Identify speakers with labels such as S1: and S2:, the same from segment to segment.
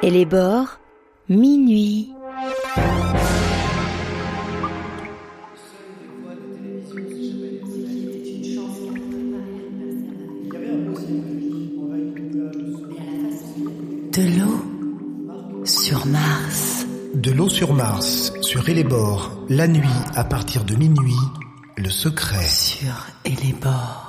S1: Et les bords, minuit. De l'eau sur Mars.
S2: De l'eau sur Mars, sur Hellebore, la nuit à partir de minuit, le secret.
S1: Sur Hellebore.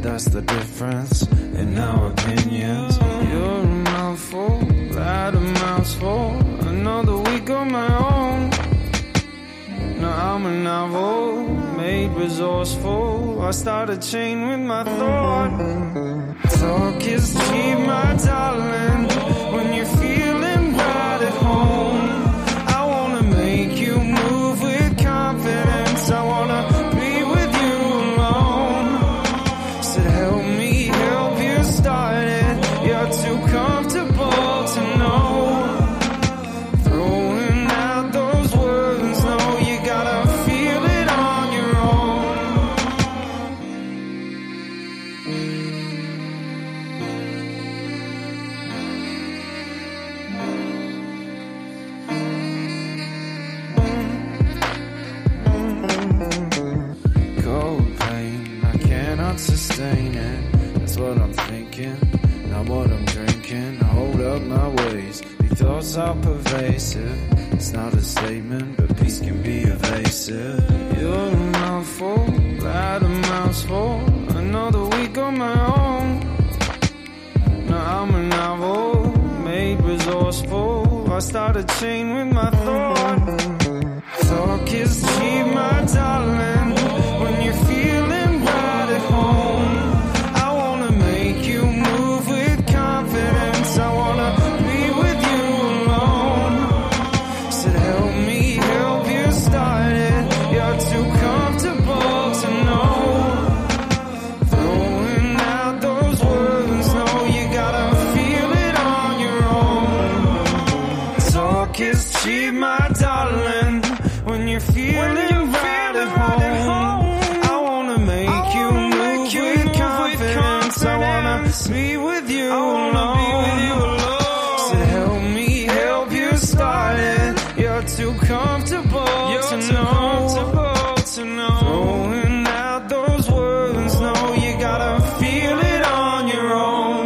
S3: that's the difference in our opinions. You're a mouthful, that a mouthful. Another week on my own. Now I'm a novel, made resourceful. I start a chain with my thought. Talk is cheap, my darling. When you're feeling right at home, I wanna make you move with confidence. I wanna be with you alone. Said help me help you start it. You're too comfortable to know. Throwing out those words, no, you gotta feel it on your own. Cold pain, I cannot sustain it. That's what I'm thinking, not what I'm drinking. I hold up my ways, these thoughts are pervasive. It's not a statement, but peace can be evasive. You're a mouthful, that a mouthful. Another week on my own. Now I'm a novel, made resourceful. I start a chain with my thought. Talk is cheap, my darling. When you're feeling right at home, I wanna make you move with confidence. I wanna be with you alone. Said help me help you start it. You're too comfortable to know. Throwing out those words, no, you gotta feel it on your own. Talk is cheap, my darling. When you're feeling right at home, I wanna make you move with confidence. I wanna be with you alone. Said help me help you start it. You're too comfortable to know. Throwing out those words, no, you gotta feel it on your own.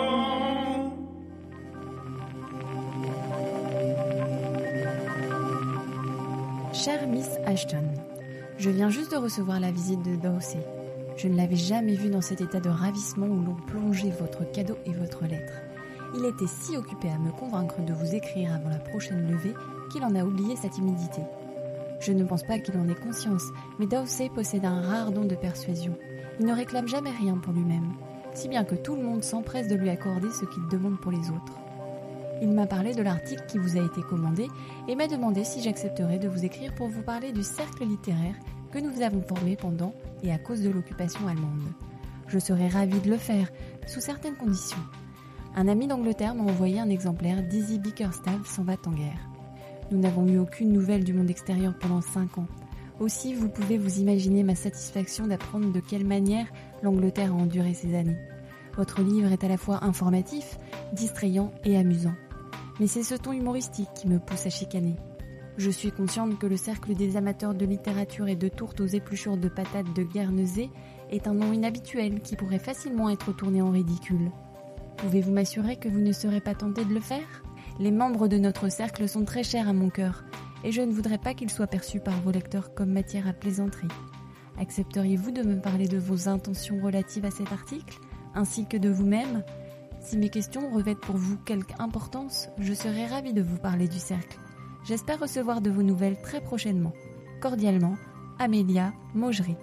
S4: Chère Miss Ashton, je viens juste de recevoir la visite de Dawsey. Je ne l'avais jamais vu dans cet état de ravissement où l'on plongeait votre cadeau et votre lettre. Il était si occupé à me convaincre de vous écrire avant la prochaine levée qu'il en a oublié sa timidité. Je ne pense pas qu'il en ait conscience, mais Dawsey possède un rare don de persuasion. Il ne réclame jamais rien pour lui-même, si bien que tout le monde s'empresse de lui accorder ce qu'il demande pour les autres. Il m'a parlé de l'article qui vous a été commandé et m'a demandé si j'accepterais de vous écrire pour vous parler du cercle littéraire que nous avons formé pendant et à cause de l'occupation allemande. Je serais ravie de le faire, sous certaines conditions. Un ami d'Angleterre m'a envoyé un exemplaire d'Easy Bickerstaff s'en va en guerre. Nous n'avons eu aucune nouvelle du monde extérieur pendant 5 ans. Aussi, vous pouvez vous imaginer ma satisfaction d'apprendre de quelle manière l'Angleterre a enduré ces années. Votre livre est à la fois informatif, distrayant et amusant. Mais c'est ce ton humoristique qui me pousse à chicaner. Je suis consciente que le cercle des amateurs de littérature et de tourtes aux épluchures de patates de Guernesey est un nom inhabituel qui pourrait facilement être tourné en ridicule. Pouvez-vous m'assurer que vous ne serez pas tenté de le faire ? Les membres de notre cercle sont très chers à mon cœur, et je ne voudrais pas qu'ils soient perçus par vos lecteurs comme matière à plaisanterie. Accepteriez-vous de me parler de vos intentions relatives à cet article, ainsi que de vous-même ? Si mes questions revêtent pour vous quelque importance, je serai ravie de vous parler du cercle. J'espère recevoir de vos nouvelles très prochainement. Cordialement, Amélia Maugery.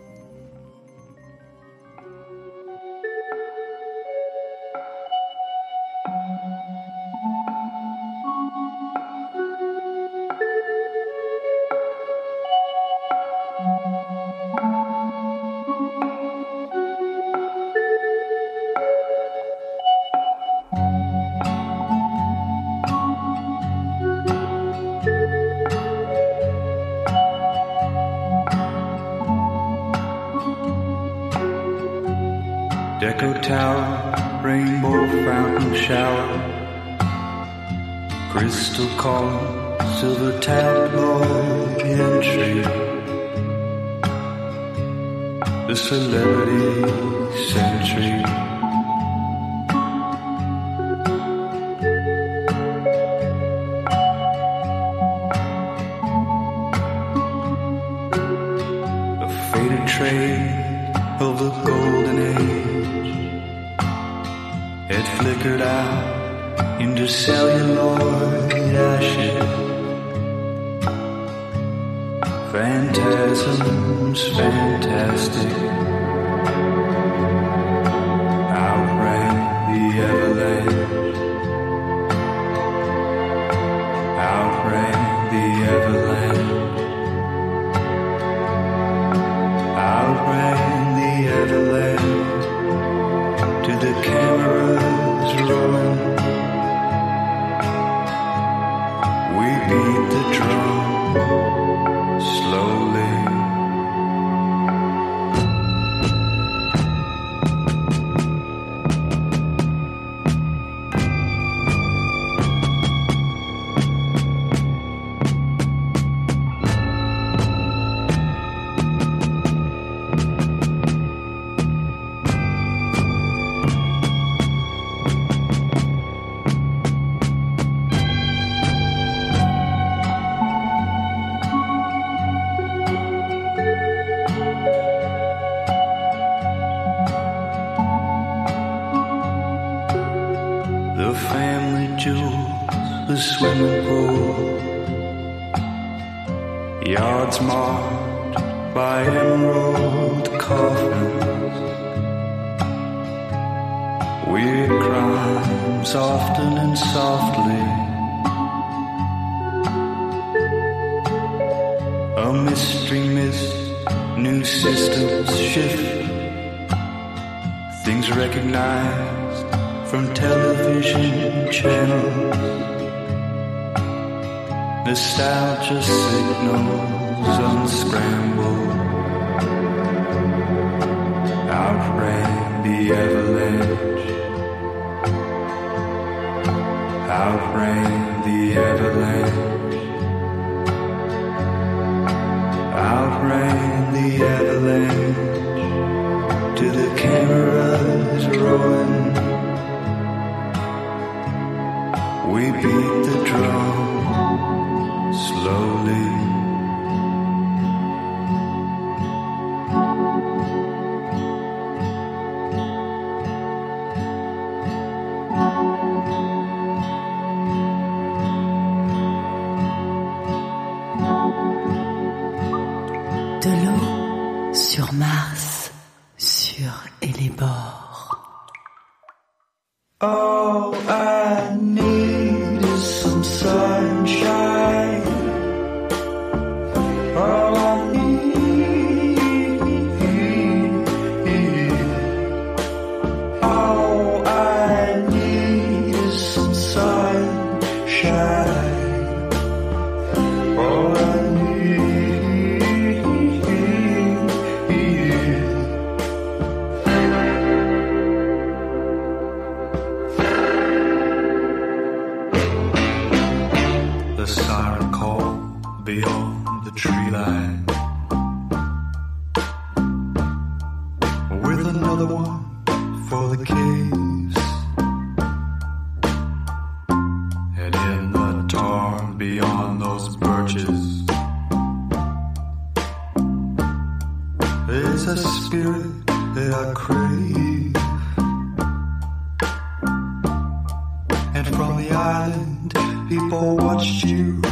S5: Deco Tower, rainbow fountain shower, crystal column, silver tabloid entry, the celebrity century. A faded trade of the golden age, flickered out into celluloid ashes. Phantasms, fantastic, outran the avalanche, outran the avalanche, outran the avalanche, to the cameras rolling. We beat the drum slowly. The family jewels, the swimming pool, yards marked by emerald coffins, weird crimes often and softly, a mystery mist, new systems shift, things recognized from television channels, nostalgia signals unscrambled, outran the avalanche, outran the avalanche, outran the avalanche, to the cameras rolling. We beat the drum slowly.
S1: De l'eau sur Mars, sur Hellebore.
S5: All I need is some sunshine. All I need, all I need is some sunshine. All I the siren call beyond the tree line, with another one for the caves, and in the tarn beyond those birches, there's a spirit that I crave, and from the island people watched you.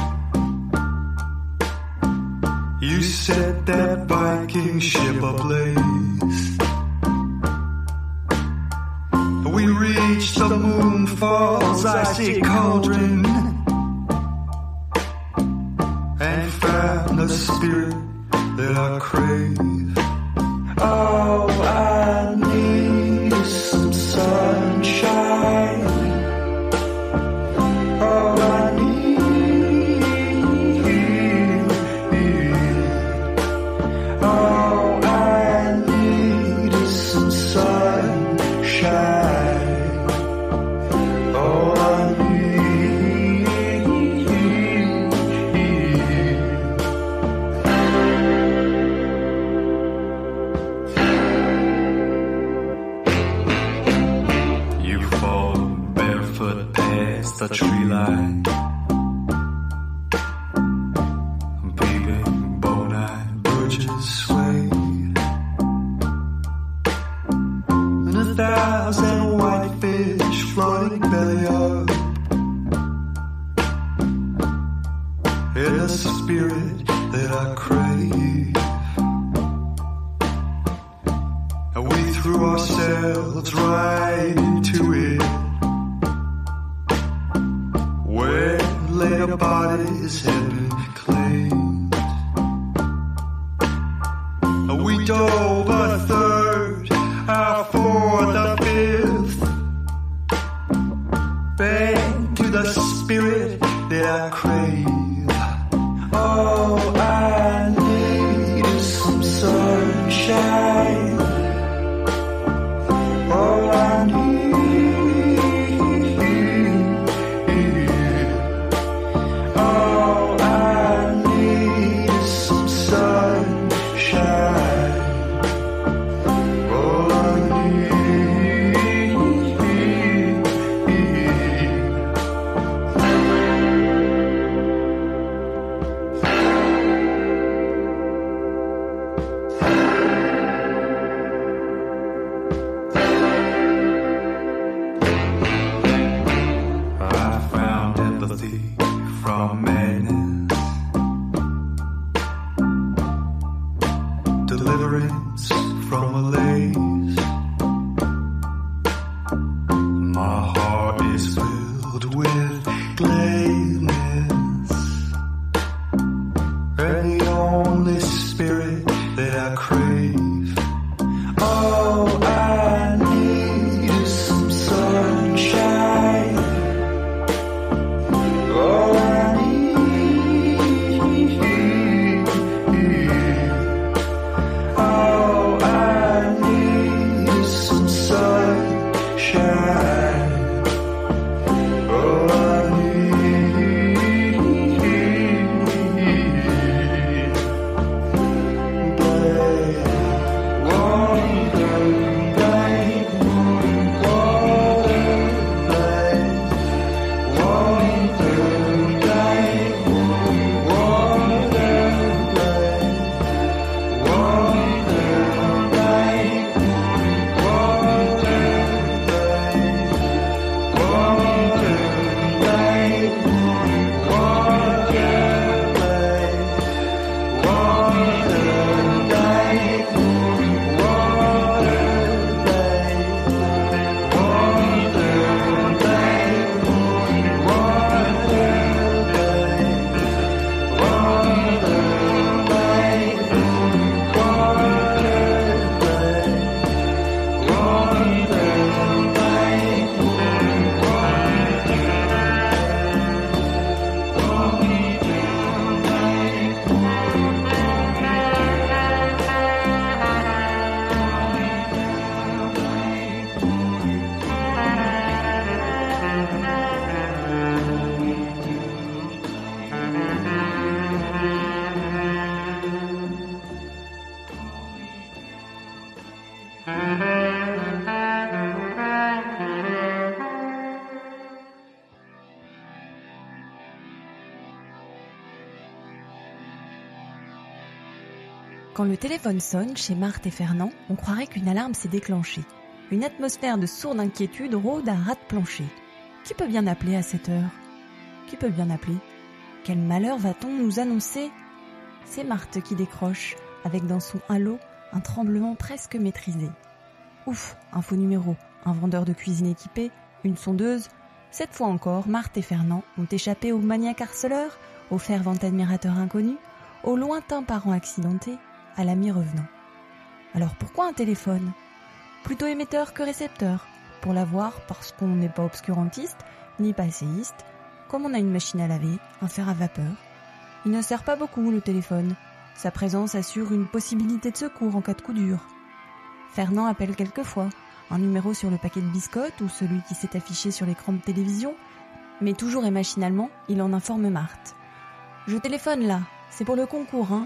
S5: You set that Viking ship ablaze. We reached the moonfall's icy cauldron and found the spirit that I crave. All I need is some sunshine. All I need, all I need is some sunshine. All I need. You fall barefoot past the tree line, peeping bone-eyed birches sway, and 1,000 whitefish float spirit that I crave. And we threw ourselves right into it, where later bodies had been claimed. And we dove a third, our fourth, a fifth, back to the spirit that I crave. All I need is some sunshine. All I need, all I need is some sunshine. All I from madness, deliverance from malaise. My heart is filled with gladness, and the only spirit that I crave. All I need is some sunshine. All I
S4: Quand le téléphone sonne chez Marthe et Fernand, on croirait qu'une alarme s'est déclenchée. Une atmosphère de sourde inquiétude rôde à ras de plancher. Qui peut bien appeler à cette heure ? Qui peut bien appeler ? Quel malheur va-t-on nous annoncer ? C'est Marthe qui décroche, avec dans son halo un tremblement presque maîtrisé. Ouf, un faux numéro, un vendeur de cuisine équipé, une sondeuse. Cette fois encore, Marthe et Fernand ont échappé au maniaque harceleur, au fervent admirateur inconnu, au lointain parent accidenté, à l'ami revenant. Alors pourquoi un téléphone ? Plutôt émetteur que récepteur, pour l'avoir parce qu'on n'est pas obscurantiste, ni passéiste, comme on a une machine à laver, un fer à vapeur. Il ne sert pas beaucoup le téléphone, sa présence assure une possibilité de secours en cas de coup dur. Fernand appelle quelquefois, un numéro sur le paquet de biscottes ou celui qui s'est affiché sur l'écran de télévision, mais toujours et machinalement, il en informe Marthe. « Je téléphone là, c'est pour le concours, hein ?»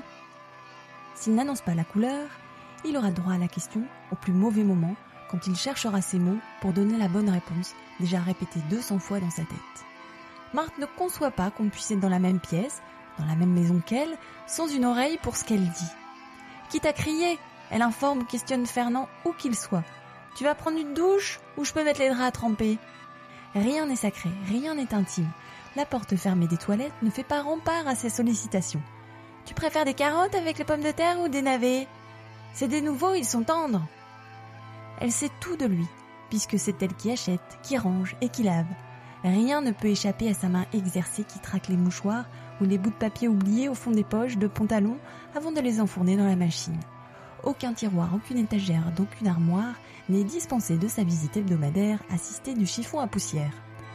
S4: S'il n'annonce pas la couleur, il aura droit à la question au plus mauvais moment, quand il cherchera ses mots pour donner la bonne réponse, déjà répétée 200 fois dans sa tête. Marthe ne conçoit pas qu'on puisse être dans la même pièce, dans la même maison qu'elle, sans une oreille pour ce qu'elle dit. Quitte à crier, elle informe ou questionne Fernand où qu'il soit. « Tu vas prendre une douche ou je peux mettre les draps à tremper ?» Rien n'est sacré, rien n'est intime. La porte fermée des toilettes ne fait pas rempart à ses sollicitations. « Tu préfères des carottes avec les pommes de terre ou des navets ? C'est des nouveaux, ils sont tendres !» Elle sait tout de lui, puisque c'est elle qui achète, qui range et qui lave. Rien ne peut échapper à sa main exercée qui traque les mouchoirs ou les bouts de papier oubliés au fond des poches de pantalon avant de les enfourner dans la machine. Aucun tiroir, aucune étagère, d'aucune armoire n'est dispensé de sa visite hebdomadaire assistée du chiffon à poussière.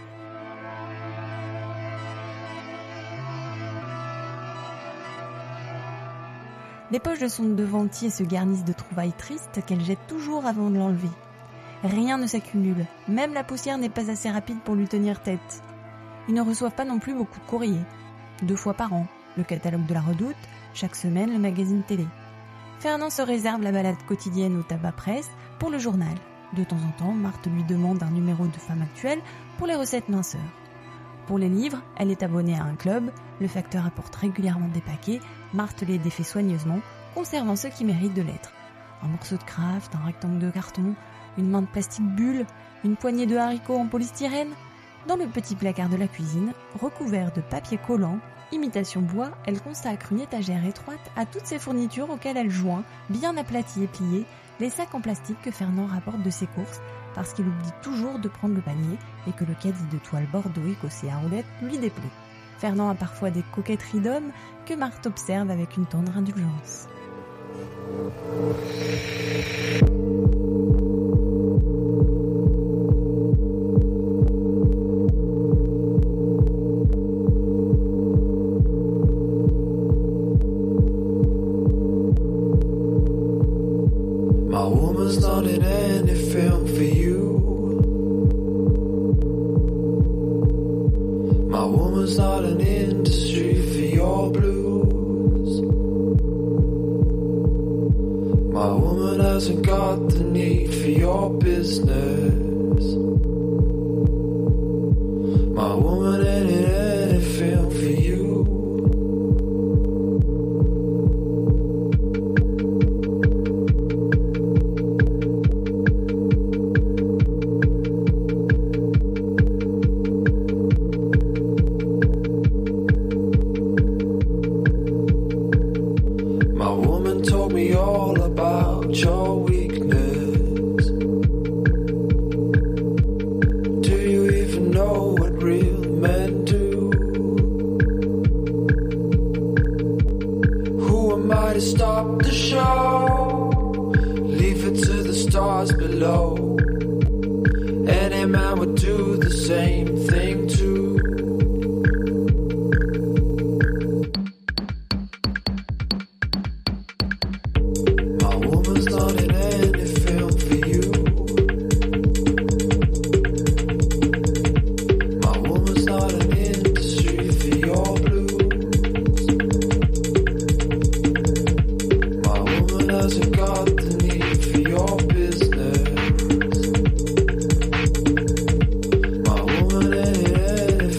S4: Les poches de son devantier se garnissent de trouvailles tristes qu'elle jette toujours avant de l'enlever. Rien ne s'accumule, même la poussière n'est pas assez rapide pour lui tenir tête. Ils ne reçoivent pas non plus beaucoup de courriers. 2 fois par an, le catalogue de la Redoute, chaque semaine le magazine télé. Fernand se réserve la balade quotidienne au tabac presse pour le journal. De temps en temps, Marthe lui demande un numéro de Femme Actuelle pour les recettes minceurs. Pour les livres, elle est abonnée à un club, le facteur apporte régulièrement des paquets, Marthe les défait soigneusement, conservant ceux qui méritent de l'être. Un morceau de craft, un rectangle de carton, une main de plastique bulle, une poignée de haricots en polystyrène. Dans le petit placard de la cuisine, recouvert de papier collant, imitation bois, elle consacre une étagère étroite à toutes ces fournitures auxquelles elle joint, bien aplaties et pliées, les sacs en plastique que Fernand rapporte de ses courses, parce qu'il oublie toujours de prendre le panier et que le caddie de toile bordeaux écossais à roulettes lui déplaît. Fernand a parfois des coquetteries d'hommes que Marthe observe avec une tendre indulgence.
S3: My woman's not in any film for you. My woman's not an industry for your blues. My woman hasn't got the need for your business. My woman ain't in any film for you. Your weakness. Do you even know what real men do? Who am I to stop the show? Leave it to the stars below. Any man would do the same thing too. My woman ain't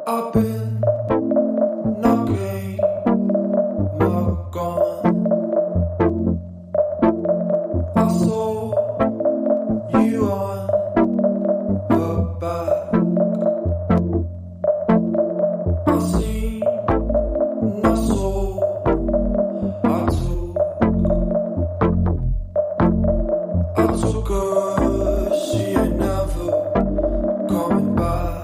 S3: I've been knocking my gun. I saw you on her back. I seen, I saw, I took her, she ain't never coming back.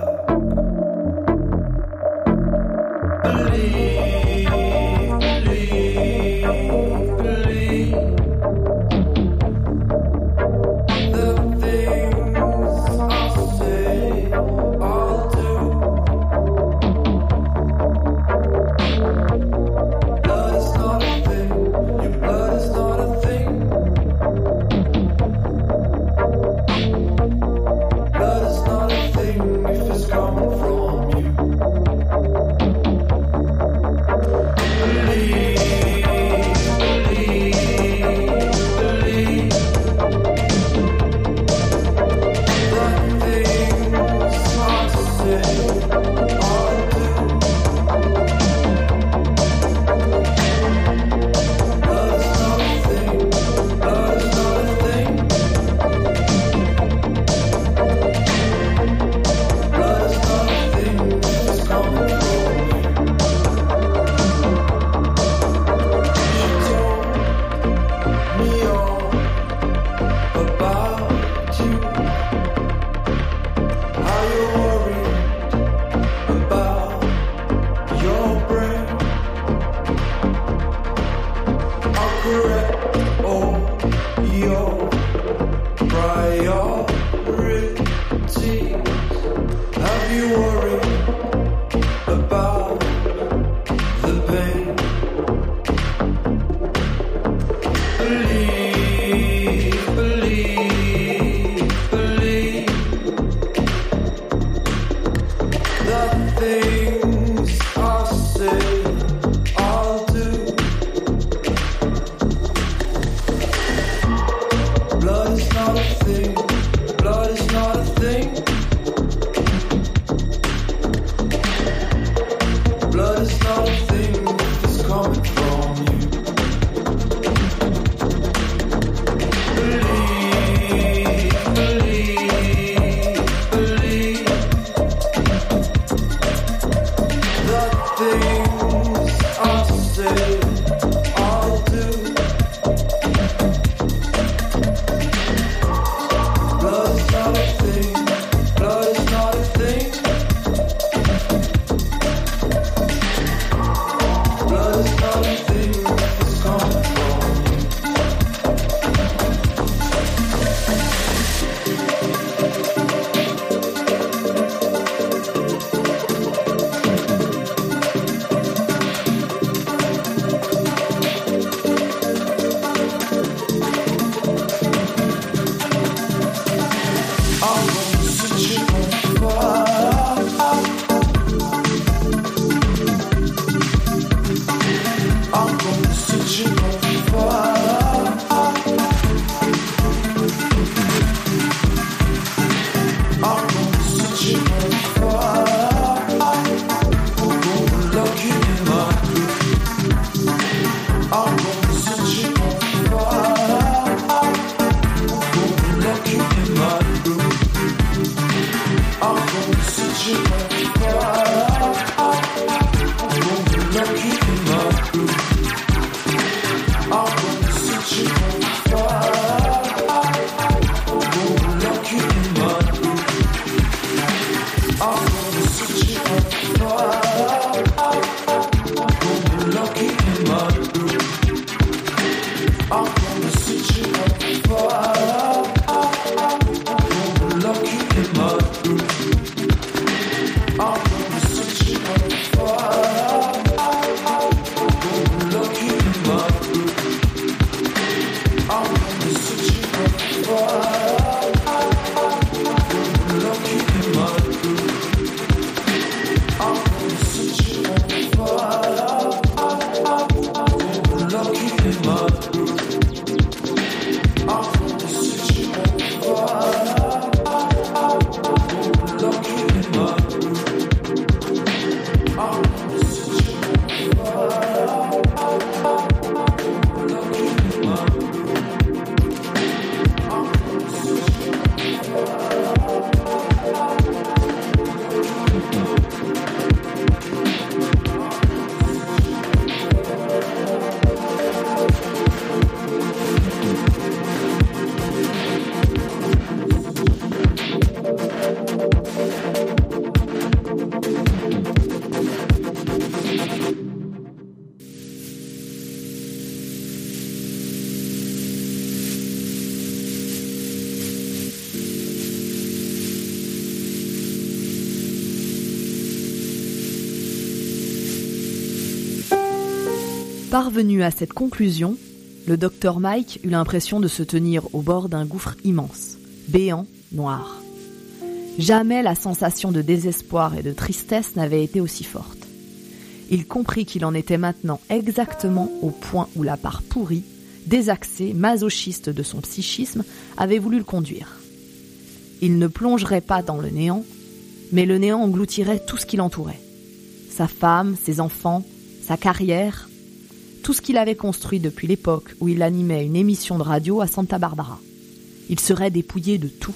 S6: Parvenu à cette conclusion, le docteur Mike eut l'impression de se tenir au bord d'un gouffre immense, béant, noir. Jamais la sensation de désespoir et de tristesse n'avait été aussi forte. Il comprit qu'il en était maintenant exactement au point où la part pourrie, désaxée, masochiste de son psychisme avait voulu le conduire. Il ne plongerait pas dans le néant, mais le néant engloutirait tout ce qui l'entourait. Sa femme, ses enfants, sa carrière, tout ce qu'il avait construit depuis l'époque où il animait une émission de radio à Santa Barbara. Il serait dépouillé de tout.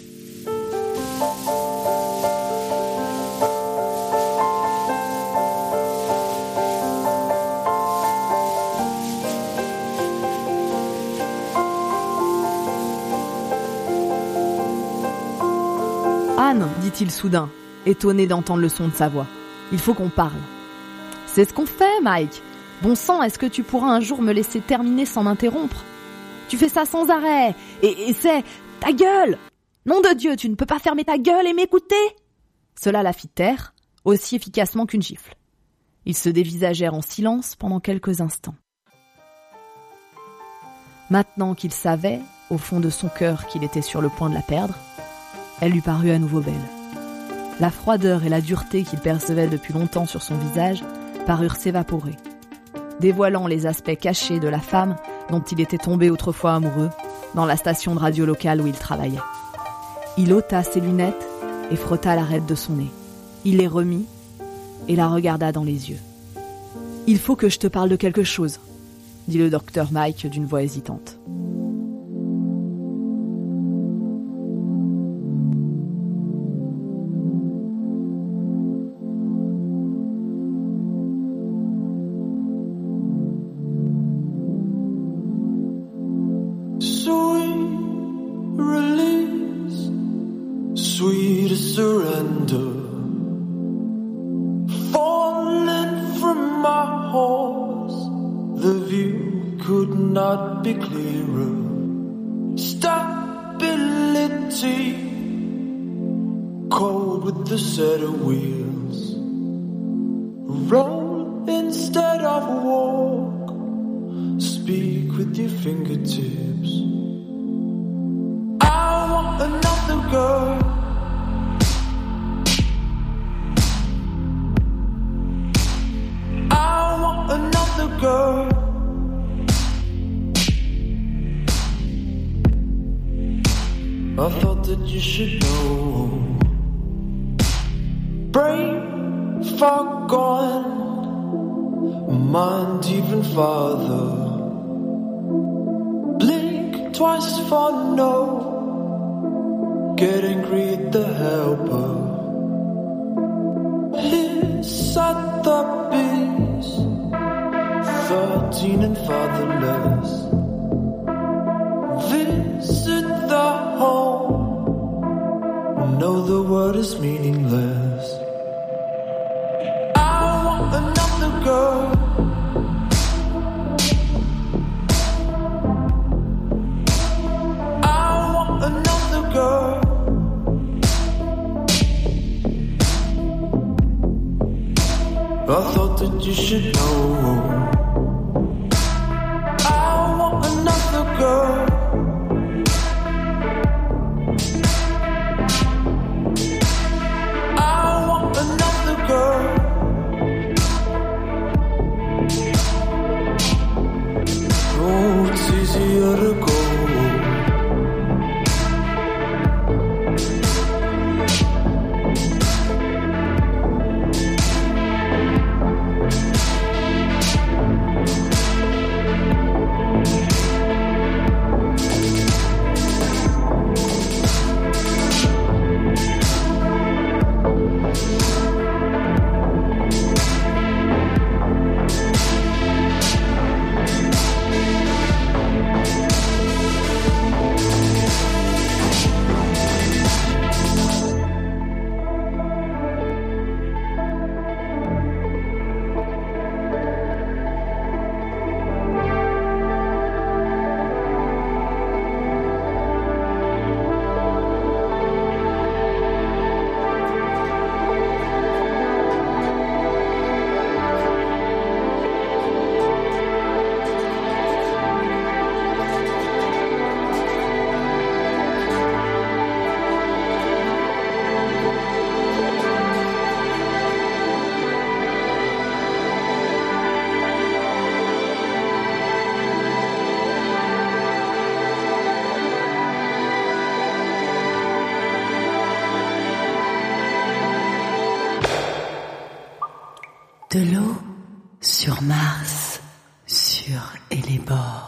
S6: Anne, dit-il soudain, étonné d'entendre le son de sa voix. Il faut qu'on parle. C'est ce qu'on fait, Mike. Bon sang, est-ce que tu pourras un jour me laisser terminer sans m'interrompre ? Tu fais ça sans arrêt, et c'est... Ta gueule ! Nom de Dieu, tu ne peux pas fermer ta gueule et m'écouter ? Cela la fit taire, aussi efficacement qu'une gifle. Ils se dévisagèrent en silence pendant quelques instants. Maintenant qu'il savait, au fond de son cœur, qu'il était sur le point de la perdre, elle lui parut à nouveau belle. La froideur et la dureté qu'il percevait depuis longtemps sur son visage parurent s'évaporer, dévoilant les aspects cachés de la femme dont il était tombé autrefois amoureux dans la station de radio locale où il travaillait. Il ôta ses lunettes et frotta l'arête de son nez. Il les remit et la regarda dans les yeux. « Il faut que je te parle de quelque chose », dit le docteur Mike d'une voix hésitante.
S3: Sweet surrender, falling from my horse, the view could not be clearer. Stability, cold with the set of wheels, roll instead of walk, speak with your fingertips. I want another girl, another girl. I thought that you should know. Brain fog gone, mind even farther. Blink twice for no, get angry at the helper. Hiss at the bees, 13 and fatherless. Visit the home, know the word is meaningless. I want another girl, I want another girl. I thought that you should know. Another girl, I want another girl. Oh, it's easier to go.
S1: De l'eau sur Mars, sur Hellebore.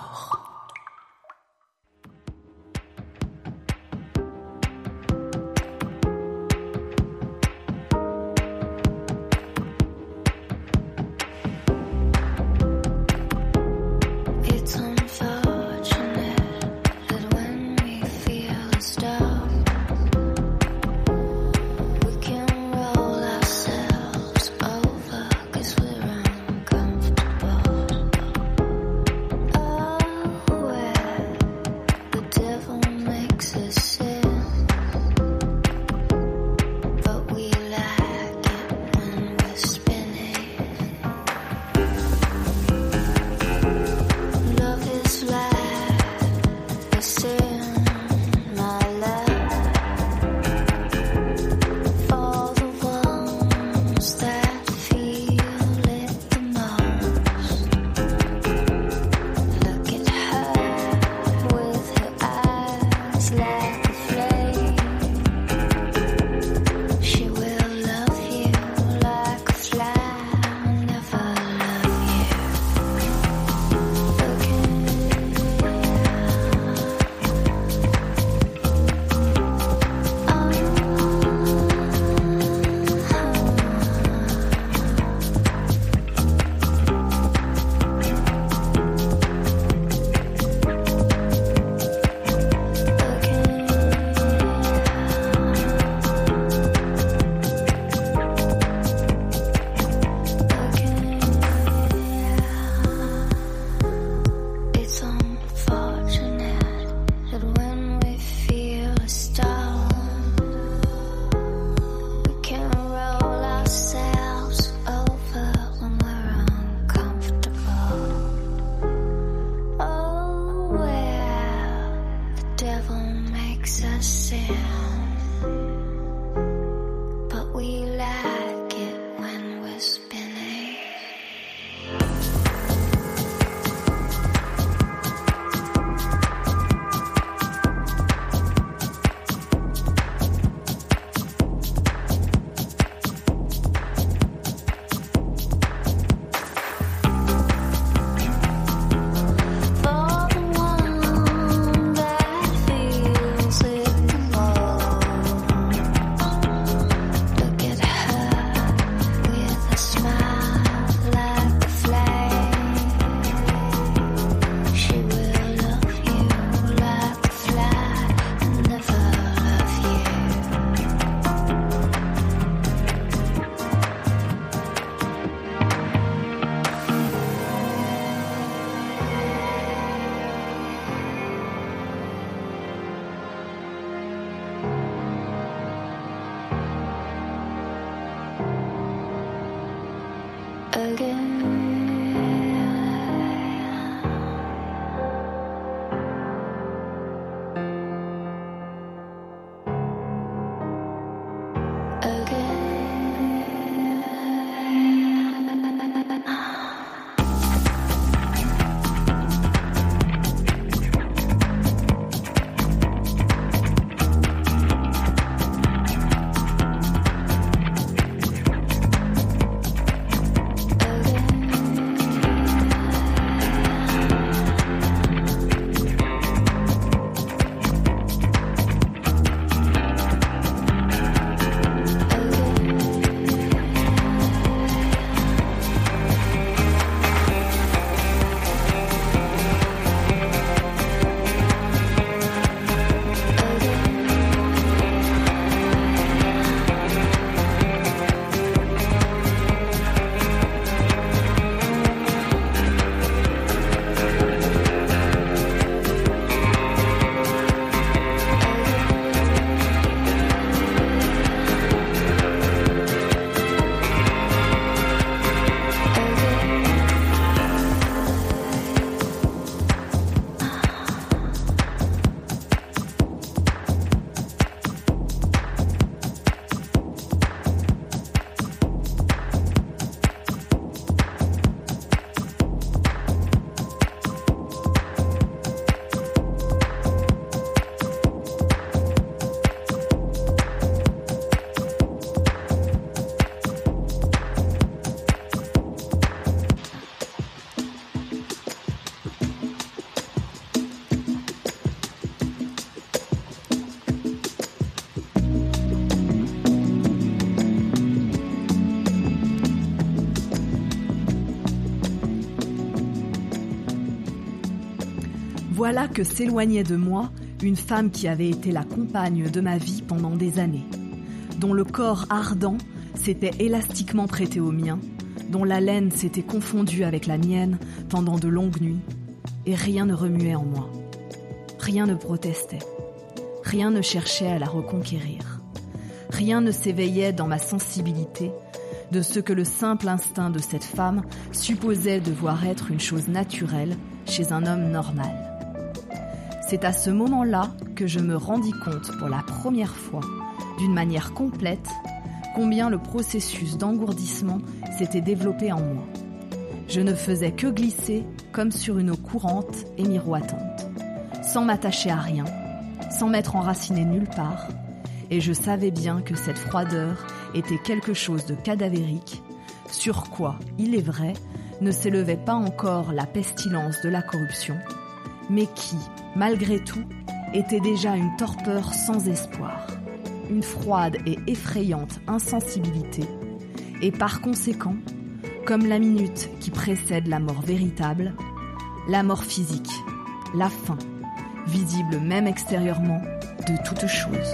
S6: Voilà que s'éloignait de moi une femme qui avait été la compagne de ma vie pendant des années, dont le corps ardent s'était élastiquement prêté au mien, dont l'haleine s'était confondue avec la mienne pendant de longues nuits, et rien ne remuait en moi. Rien ne protestait. Rien ne cherchait à la reconquérir. Rien ne s'éveillait dans ma sensibilité de ce que le simple instinct de cette femme supposait devoir être une chose naturelle chez un homme normal. C'est à ce moment-là que je me rendis compte pour la première fois, d'une manière complète, combien le processus d'engourdissement s'était développé en moi. Je ne faisais que glisser comme sur une eau courante et miroitante, sans m'attacher à rien, sans m'être enraciné nulle part, et je savais bien que cette froideur était quelque chose de cadavérique, sur quoi, il est vrai, ne s'élevait pas encore la pestilence de la corruption, mais qui, malgré tout, était déjà une torpeur sans espoir, une froide et effrayante insensibilité, et par conséquent, comme la minute qui précède la mort véritable, la mort physique, la fin, visible même extérieurement, de toute chose.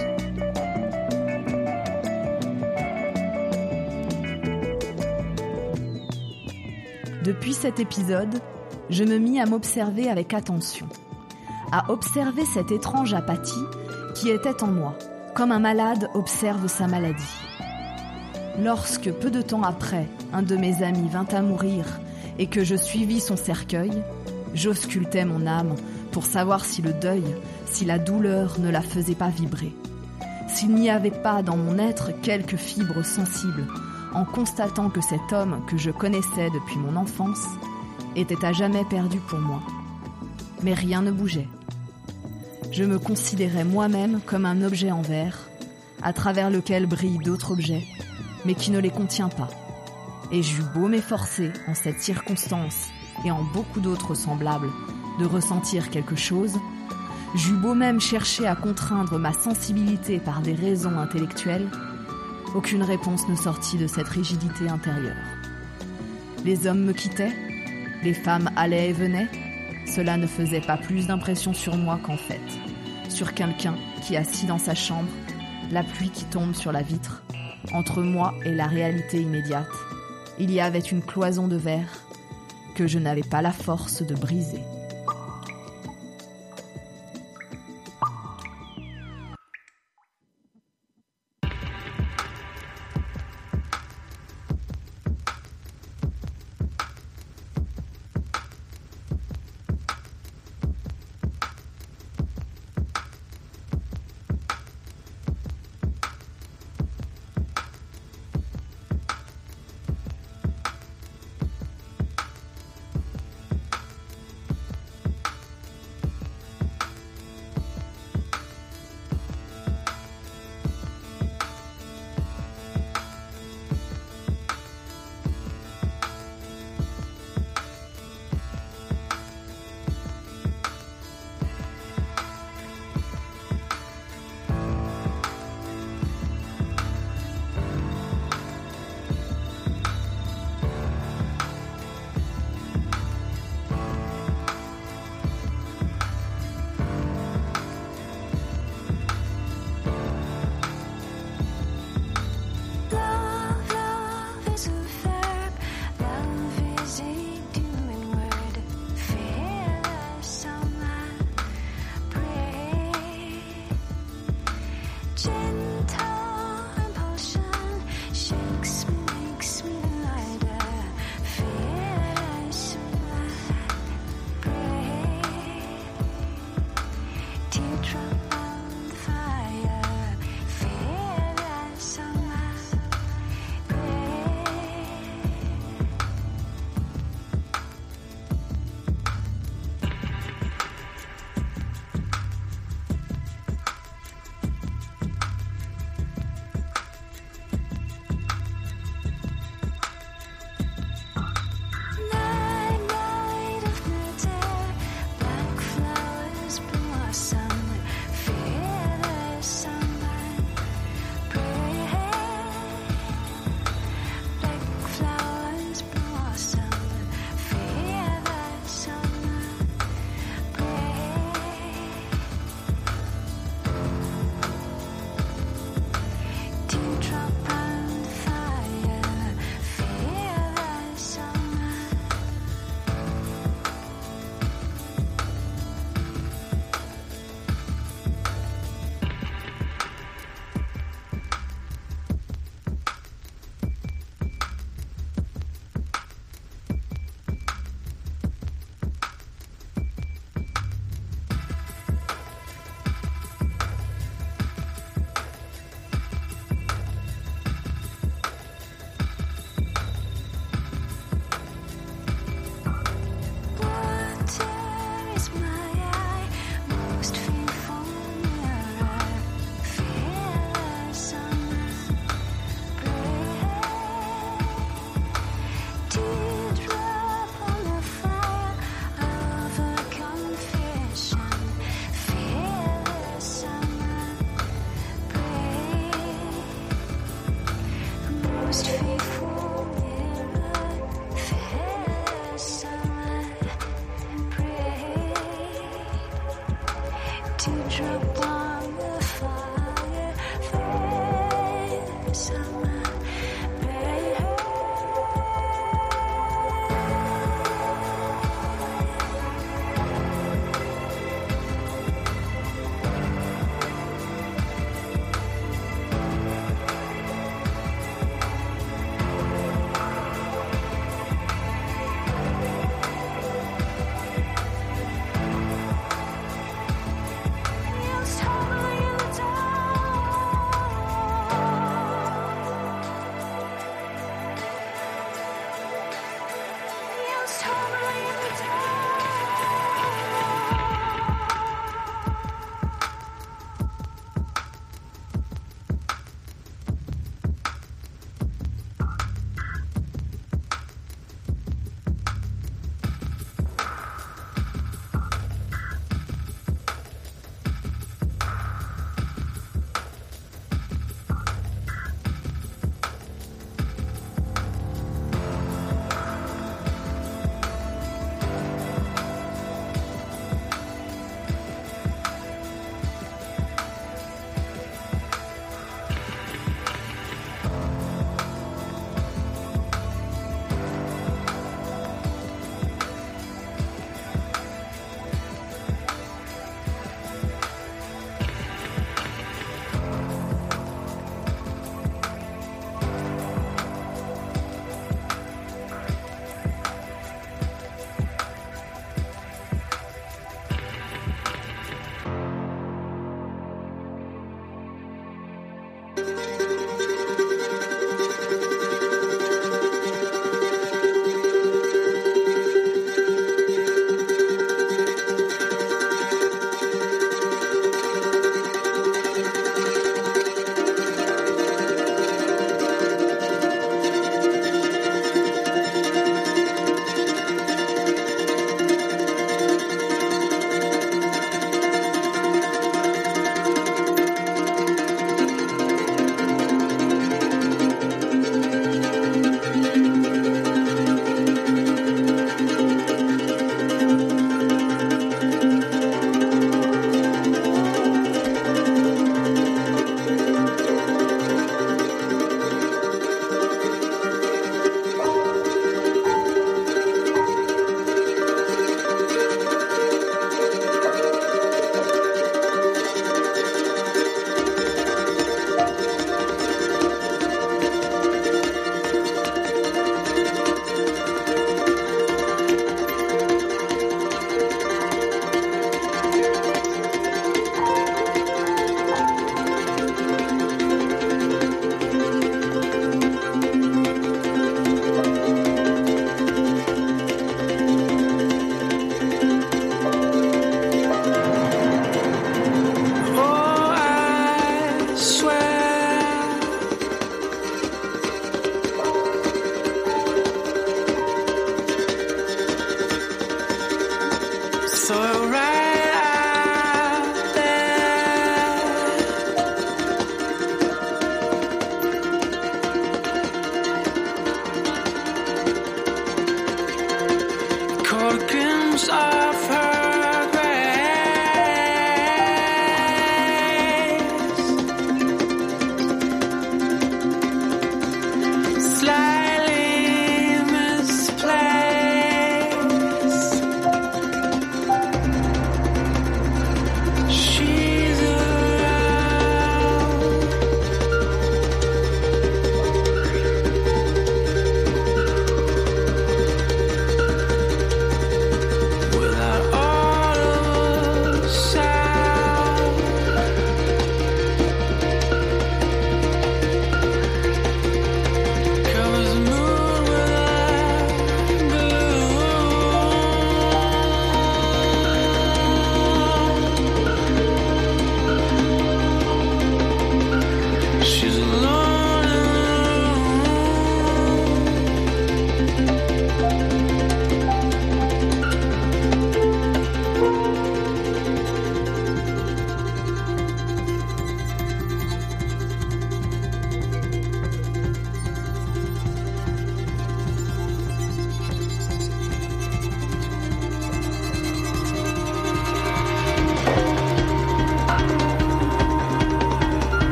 S6: Depuis cet épisode, je me mis à m'observer avec attention, à observer cette étrange apathie qui était en moi, comme un malade observe sa maladie. Lorsque, peu de temps après, un de mes amis vint à mourir et que je suivis son cercueil, j'auscultais mon âme pour savoir si le deuil, si la douleur ne la faisait pas vibrer, s'il n'y avait pas dans mon être quelques fibres sensibles, en constatant que cet homme que je connaissais depuis mon enfance était à jamais perdu pour moi. Mais rien ne bougeait. Je me considérais moi-même comme un objet en verre, à travers lequel brillent d'autres objets, mais qui ne les contient pas. Et j'eus beau m'efforcer, en cette circonstance et en beaucoup d'autres semblables, de ressentir quelque chose, j'eus beau même chercher à contraindre ma sensibilité par des raisons intellectuelles, aucune réponse ne sortit de cette rigidité intérieure. Les hommes me quittaient, les femmes allaient et venaient, cela ne faisait pas plus d'impression sur moi qu'en fait, sur quelqu'un qui assis dans sa chambre, la pluie qui tombe sur la vitre, entre moi et la réalité immédiate, il y avait une cloison de verre que je n'avais pas la force de briser.
S7: Sun, fearless.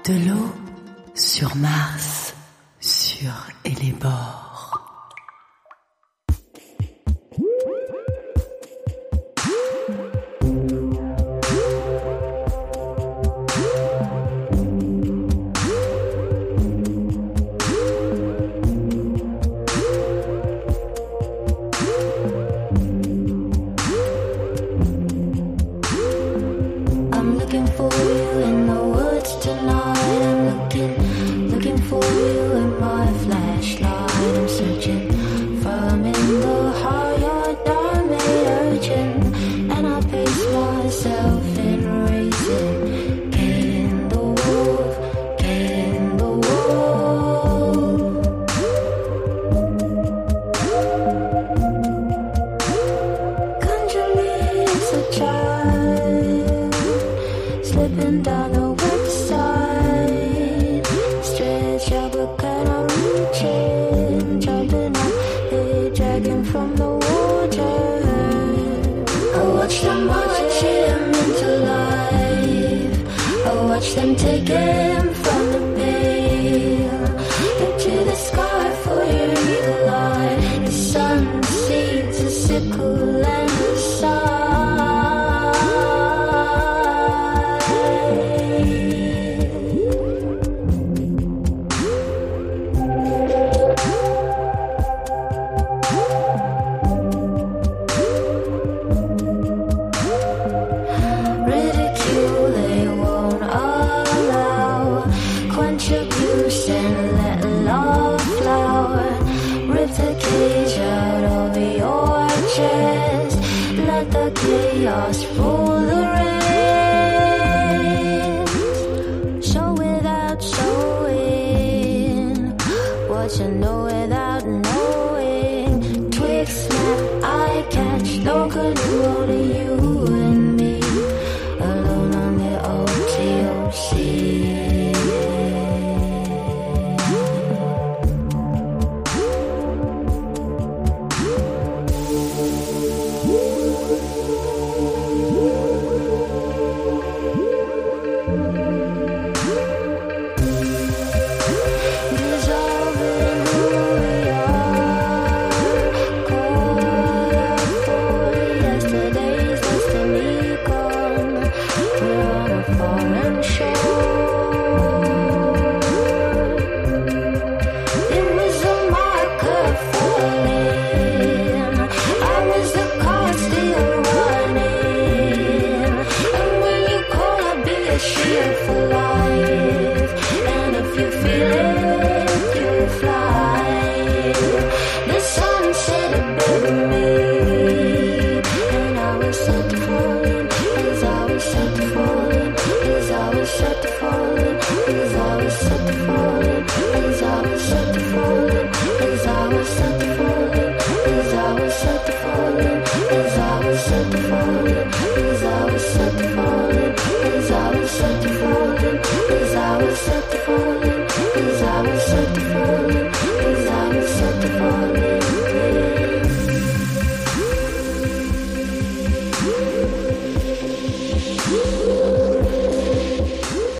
S1: De l'eau sur Mars, sur Hellebore.
S7: As I was set to falling,